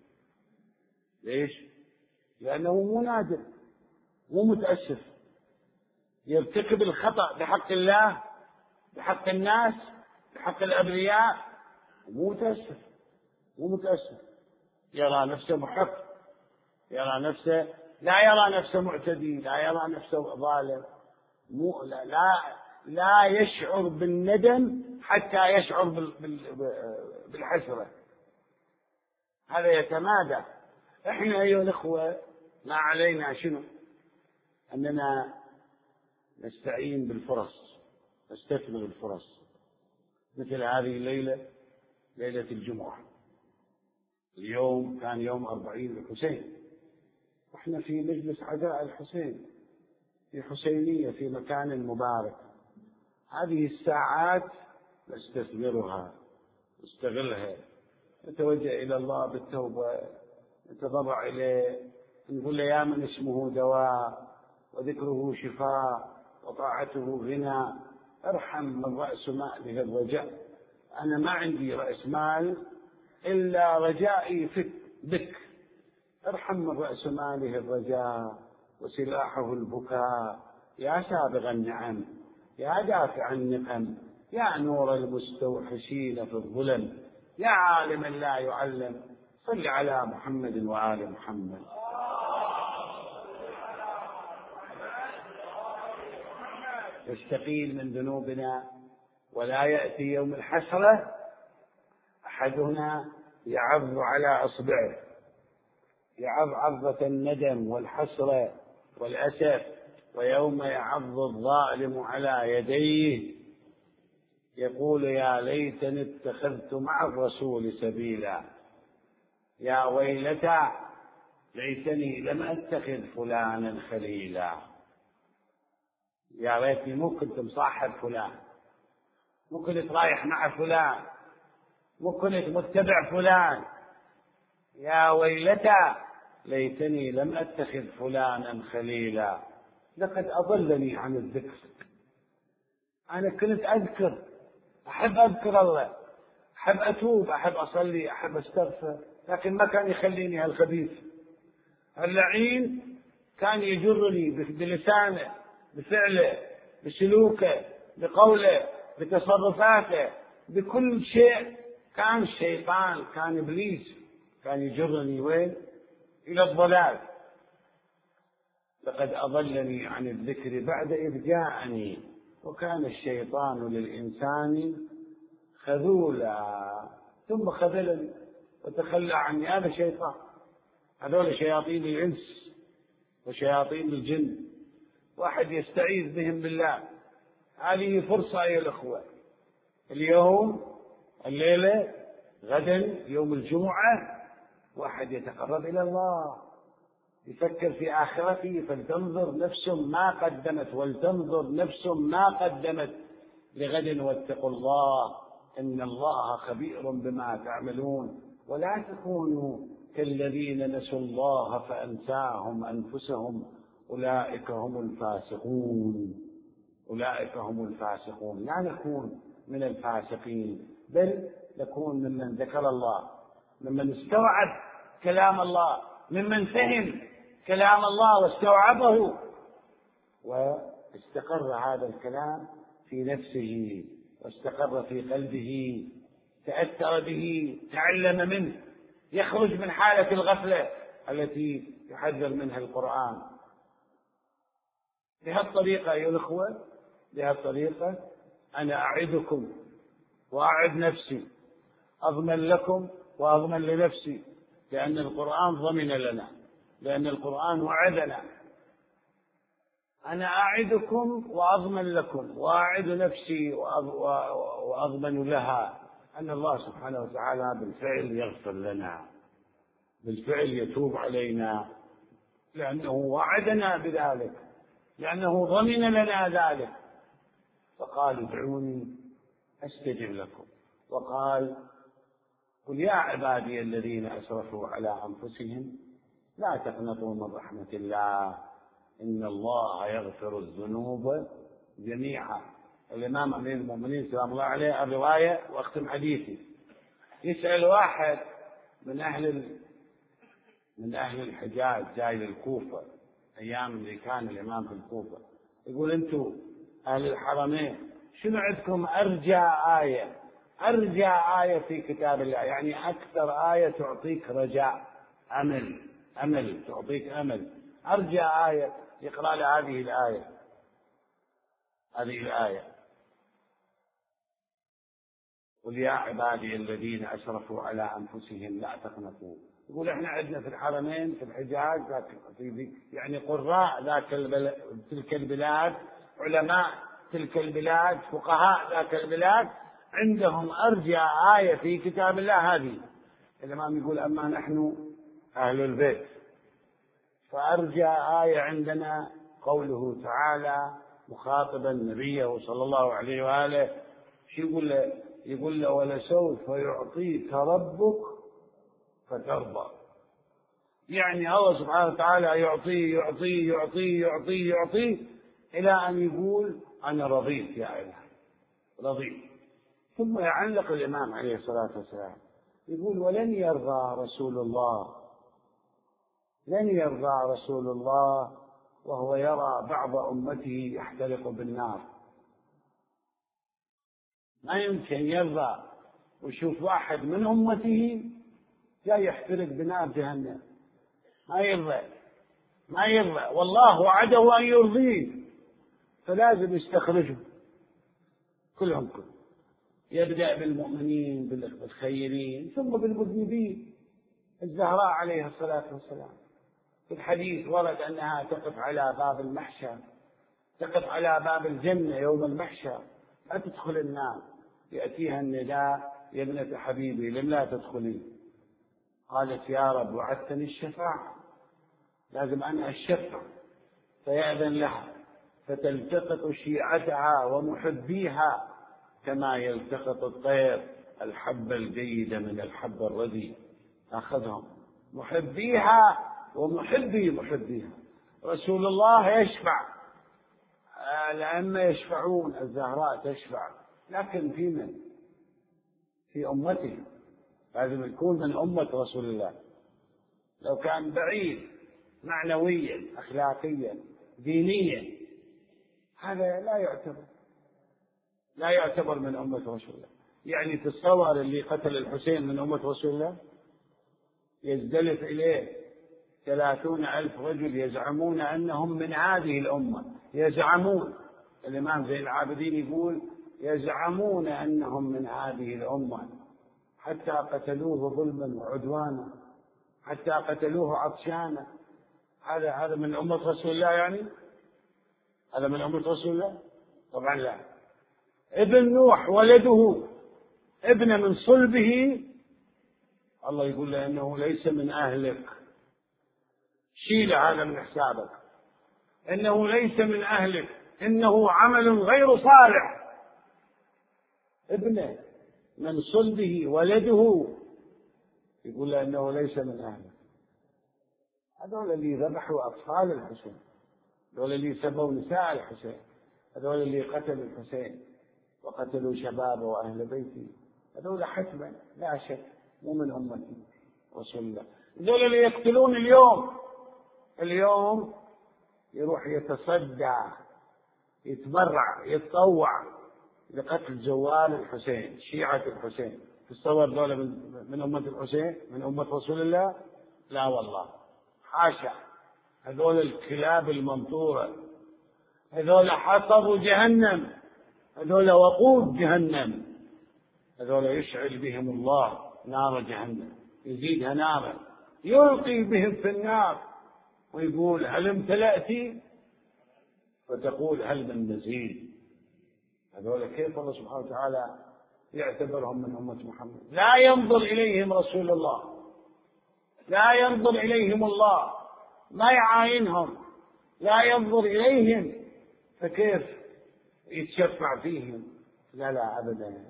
ليش؟ لأنه مو نادر، مو متأسف، يرتكب الخطأ بحق الله، بحق الناس، بحق الأبرياء، مو متأسف، يرى نفسه محق، يرى نفسه، لا يرى نفسه معتدي، لا يرى نفسه ظالم، لا يشعر بالندم حتى يشعر بالحسرة، هذا يتمادى. احنا أيها الأخوة ما علينا شنو؟ أننا نستعين بالفرص، نستثمر الفرص، مثل هذه الليلة، ليلة الجمعة. اليوم كان يوم 40 الحسين، واحنا في مجلس عزاء الحسين في حسينية في مكان مبارك. هذه الساعات نستثمرها، نستغلها، نتوجه إلى الله بالتوبة، نتضرع إليه، نقول له يا من اسمه دواء وذكره شفاء وطاعته غنى، ارحم من رأس ماله الرجاء. أنا ما عندي رأس مال إلا رجائي بك، ارحم من رأس ماله الرجاء وسلاحه البكاء، يا سابغ النعم، يا دافع النقم، يا نور المستوحشين في الظلم، يا عالما لا يعلم، صل على محمد وآل محمد. نستقيل من ذنوبنا ولا يأتي يوم الحسرة أحدنا يعض على أصبعه، يعض عضة الندم والحسرة والأسف، ويوم يعض الظالم على يديه يقول يا ليتني اتخذت مع الرسول سبيلا، يا ويلتى ليتني لم أتخذ فلانا خليلا. يا ريتني مو كنت مصاحب فلان، مو كنت رايح مع فلان، مو كنت متبع فلان. يا ويلتى ليتني لم أتخذ فلانا خليلا، لقد أضلني عن الذكر. أنا كنت أذكر، أحب أذكر الله، أحب أتوب، أحب أصلي، أحب أستغفر، لكن ما كان يخليني هالخبيث اللعين، كان يجرني بلسانه، بفعله، بسلوكه، بقوله، بتصرفاته، بكل شيء. كان الشيطان، كان إبليس، كان يجرني وين؟ إلى الضلال. لقد أضلني عن الذكر بعد إذ جاءني وكان الشيطان للإنسان خذولا. ثم خذلني وتخلى عني. هذا شيطان، هذول شياطين الإنس وشياطين الجن، واحد يستعيذ بهم بالله. هذه فرصة أيها الأخوة، اليوم، الليلة، غدا، يوم الجمعة، واحد يتقرب إلى الله، يفكر في آخرته، فلتنظر نفس ما قدمت ولتنظر نفس ما قدمت لغد، واتقوا الله إن الله خبير بما تعملون. ولا تكونوا كالذين نسوا الله فأنساهم أنفسهم أولئك هم الفاسقون. أولئك هم الفاسقون. لا نكون من الفاسقين، بل نكون ممن ذكر الله، ممن استوعب كلام الله، ممن فهم كلام الله واستوعبه واستقر هذا الكلام في نفسه واستقر في قلبه، تأثر به، تعلم منه، يخرج من حالة الغفلة التي يحذر منها القرآن. بهالطريقة أيها الأخوة، بهالطريقة أنا أعدكم وأعد نفسي، أضمن لكم وأضمن لنفسي، لأن القرآن ضمن لنا لأن القرآن وعدنا. أنا أعدكم وأضمن لكم وأعد نفسي وأضمن لها أن الله سبحانه وتعالى بالفعل يغفر لنا، بالفعل يتوب علينا، لأنه وعدنا بذلك، لأنه ضمن لنا ذلك. فقال ادعوني أستجب لكم. وقال قل يا عبادي الذين أسرفوا على أنفسهم لا تقنطوا من رحمة الله إن الله يغفر الذنوب جميعا. الإمام أمير المؤمنين سلام الله عليه الرواية، وأختم حديثي، يسأل واحد من أهل الحجاز جاي للكوفة أيام اللي كان الإمام في الكوفة، يقول أنتم أهل الحرمين شنو عندكم أرجى آية في كتاب الله، يعني أكثر آية تعطيك رجاء، أمل تعطيك أمل، أرجى آية يقرأ له هذه الآية قل يا عبادي الذين أسرفوا على أنفسهم لا تقنطوا. يقول احنا عندنا في الحرمين في الحجاز يعني قراء تلك البلاد، علماء تلك البلاد، فقهاء ذاك البلاد، عندهم أرجى آية في كتاب الله هذه. الإمام يقول أما نحن أهل البيت فأرجى آية عندنا قوله تعالى مخاطبا نبيه صلى الله عليه وآله، شو يقول له ولسوف يعطيك ربك فترضى. يعني الله سبحانه وتعالى يعطيه يعطيه يعطيه يعطيه يعطيه إلى أن يقول أنا رضيت يا إله، رضيت. ثم يعلق الإمام عليه الصلاة والسلام يقول ولن يرضى رسول الله وهو يرى بعض أمته يحترق بالنار. ما يمكن يرضى ويشوف واحد من أمته جاي يحترق بنار جهنم، ما يرضى والله وعده أن يرضيه، فلازم يستخرجه كلهم. يبدأ بالمؤمنين بالخيرين ثم بالمذنبين. الزهراء عليها الصلاة والسلام في الحديث ورد أنها تقف على باب المحشر، تقف على باب الجنة يوم المحشر، لا تدخل النار، يأتيها النداء يا ابنة حبيبي لم لا تدخلي؟ قالت يا رب وعدتني الشفاعة، لازم أنا الشفع، فيأذن لها فتلتقط شيعتها ومحبيها كما يلتقط الطير الحبة الجيدة من الحبة الرديء، أخذهم محبيها محبيها. رسول الله يشفع، الأئمة يشفعون، الزهراء تشفع، لكن في من؟ في أمته، لازم يكون من أمة رسول الله. لو كان بعيد معنويا أخلاقيا دينيا هذا لا يعتبر من أمة رسول الله. يعني تتصور اللي قتل الحسين من أمة رسول الله؟ يزدلف إليه 30,000 رجل يزعمون أنهم من هذه الأمة، يزعمون. الإمام زين العابدين يقول يزعمون أنهم من هذه الأمة، حتى قتلوه ظلما وعدوانا، حتى قتلوه عطشانا. هذا من أمة رسول الله؟ يعني هذا من أمة رسول الله؟ طبعا لا. ابن نوح ولده ابن من صلبه، الله يقول له إنه ليس من أهلك، شيل هذا من حسابك، إنه ليس من أهلك، إنه عمل غير صالح. ابنه من صلبه ولده يقول له إنه ليس من أهلك. هذول اللي ذبحوا أطفال الحسين، هذول اللي سبوا نساء الحسين، هذول اللي قتلوا الحسين وقتلوا شبابه وأهل بيته، هذول حتما لا شك مو من أمة رسول الله. هذول اللي يقتلون اليوم يروح يتصدى يتبرع يتطوع لقتل جوال الحسين، شيعة الحسين. تتصور ذولا من أمة الحسين، من أمة رسول الله؟ لا والله، حاشا. هذول الكلاب المنطورة، هذول حطبوا جهنم، هذول وقود جهنم، هذول يشعل بهم الله نار جهنم، يزيدها نارا، يلقي بهم في النار ويقول هل امتلأت وتقول هل من مزيد. هذول كيف الله سبحانه وتعالى يعتبرهم من أمة محمد؟ لا ينظر إليهم رسول الله، لا ينظر إليهم الله، ما يعاينهم، لا ينظر إليهم، فكيف يتشفع فيهم؟ لا لا أبدا.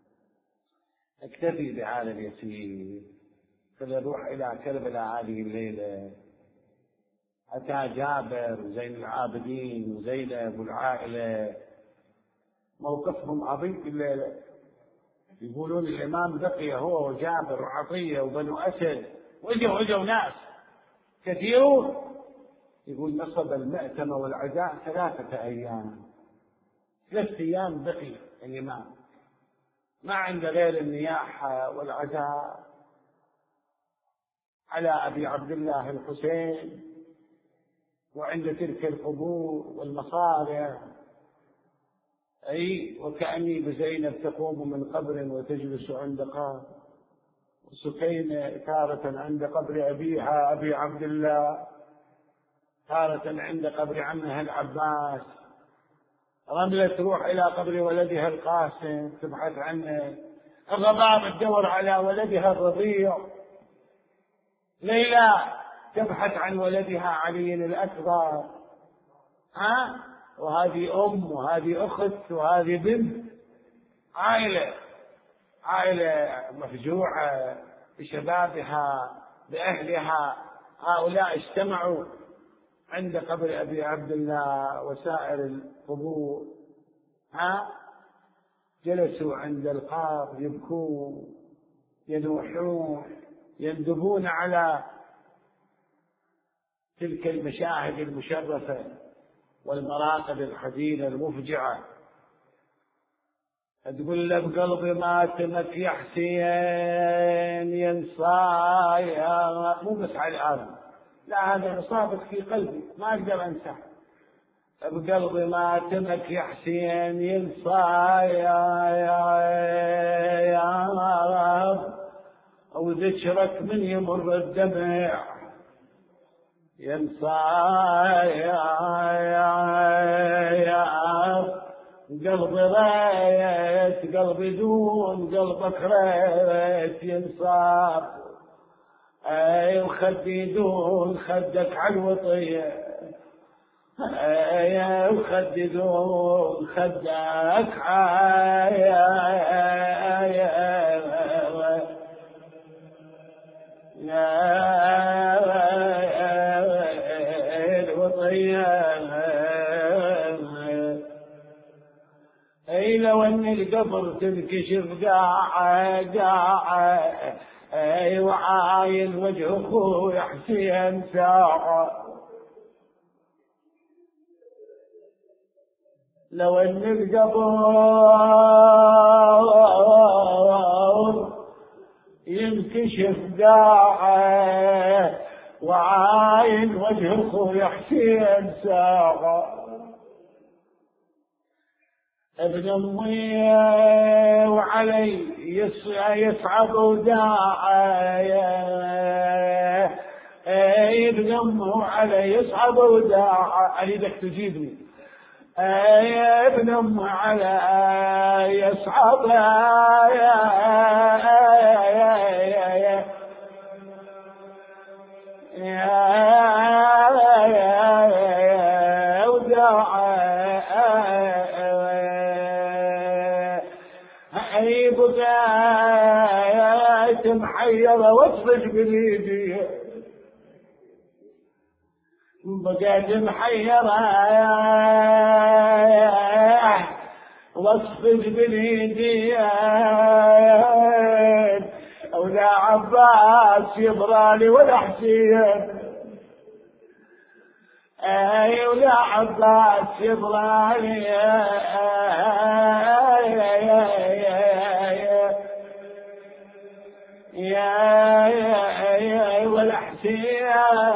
اكتفي بهذا اليسير. فلنروح إلى كربلاء هذه الليلة. أتى جابر وزين العابدين وزينب والعائلة، موقفهم عظيم في الليلة. يقولون الإمام بقي هو وجابر وعطية وبنو أسد، وجوا ناس كثيرون. يقول نصب المأتم والعزاء 3 أيام، 3 أيام بقي الإمام، ما عنده غير النياحة والعزاء على أبي عبد الله الحسين، وعند تلك القبور والمصارع. أي وكأني بزينب تقوم من قبر وتجلس عند قبر، وسكينة تارة عند قبر أبيها أبي عبد الله، تارة عند قبر عمها العباس. رملة تروح إلى قبر ولدها القاسم تبحث عنه، الرباب تدور على ولدها الرضيع، ليلى تبحث عن ولدها علي الأكبر. وهذه أم وهذه أخت وهذه بنت، عائلة مفجوعة بشبابها بأهلها. هؤلاء اجتمعوا عند قبر أبي عبد الله وسائر القبور، جلسوا عند القبر يبكون ينوحون يندبون على تلك المشاهد المشرفة والمراقب الحزينة المفجعة. تقول له بقلبي ما تمك يا حسين ينصايا، مو بس على الأرض، لا هذا مصابك في قلبي ما أقدر أنساه. بقلبي ما تمك يا حسين ينصايا يا رب، وذكرك من يمر الدمع ينصايا يا رب. قلبي ريت قلبي دون قلبك ريت ينصاب، وخدي دون خدك على الوطية، وخدي دون خدك لو ان القبر تنكشف قاعة وعاين وجه اخوي حسين ساعة. لو ان القبر ينكشف قاعة وعاين وجه اخوي حسين ساعة. ابن امي وعلي يصعب وداعي، ابن امي وعلي يصعب وداعي، اريدك تجيبني. ابن امي علي يصعب بقيت محيرة واصفج باليدي، بقيت محيرة واصفج باليدي، ولا عباس يبرالي ولا حسين، ولا عباس يبرالي يا ولا حسين،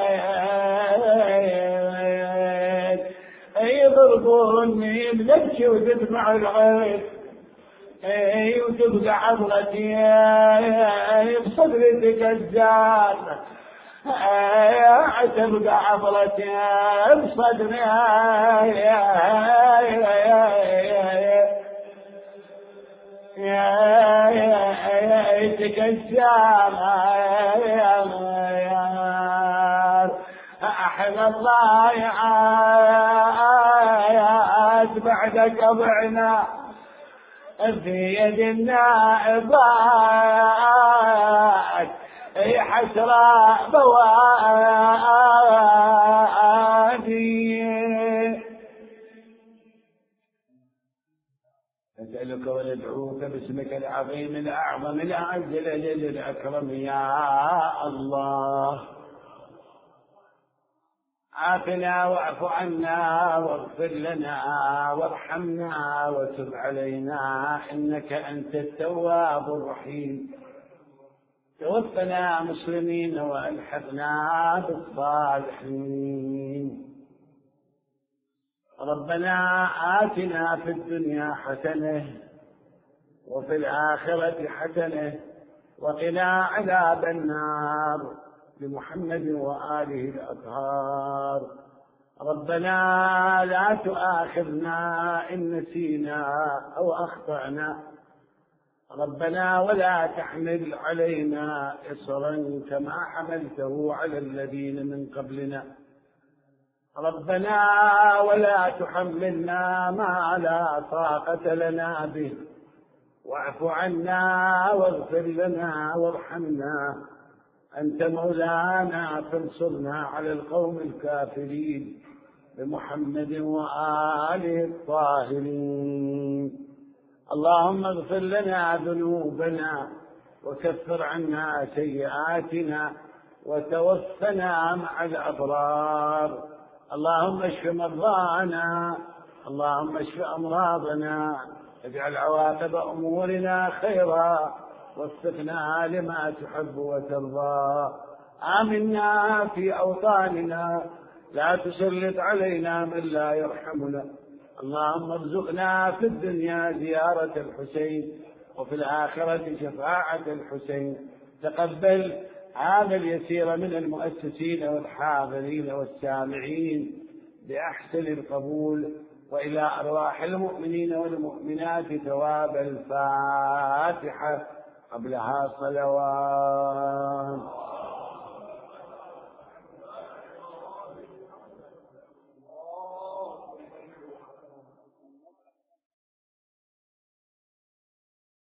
يضربوني بنبكي وتدمع العين، وتبقى عضلتي بصدري تكزان، تبقى عبرة بصدري تكسر أحد الله يا بعد قبعنا في يد النائبات حسرة بوادي. نسألك وندعوك باسمك العظيم الأعظم الأعز الأجل الأكرم يا الله. عافنا واعف عنا واغفر لنا وارحمنا وتب علينا إنك أنت التواب الرحيم. توفنا مسلمين وألحقنا بالصالحين. ربنا آتنا في الدنيا حسنة وفي الآخرة حسنة وقنا عذاب النار بمحمد وآله الأطهار. ربنا لا تؤاخذنا إن نسينا أو أخطأنا. ربنا ولا تحمل علينا إصرا كما حملته على الذين من قبلنا. ربنا ولا تحملنا ما لا طاقة لنا به واعف عنا واغفر لنا وارحمنا أنت مولانا فانصرنا على القوم الكافرين بمحمد وآله الطاهرين. اللهم اغفر لنا ذنوبنا وكفر عنا سيئاتنا وتوفنا مع الأبرار. اللهم اشف مرضانا. اللهم اشف أمراضنا. اجعل عواقب أمورنا خيرا وفقنا لما تحب وترضى. آمنا في أوطاننا. لا تسلط علينا من لا يرحمنا. اللهم ارزقنا في الدنيا زيارة الحسين وفي الآخرة شفاعة الحسين. تقبل هذا اليسير من المؤسسين والحاضرين والسامعين بأحسن القبول. وإلى أرواح المؤمنين والمؤمنات ثواب الفاتحة قبلها صلوات.